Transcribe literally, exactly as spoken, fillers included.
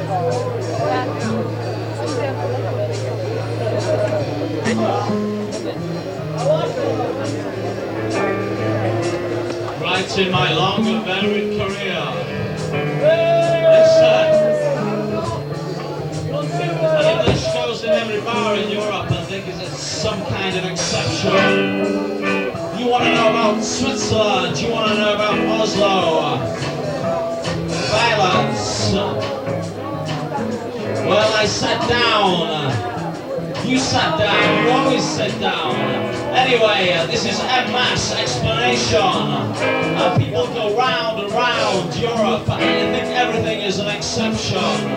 Right in my long and varied career, listen, and if this goes in every bar in Europe, I think it's some kind of exception. You want to know about Switzerland, you want to know about Oslo, violence. Well, I sat down, you sat down, you always sit down. Anyway, uh, this is en masse explanation. Uh, people go round and round Europe and you think everything is an exception.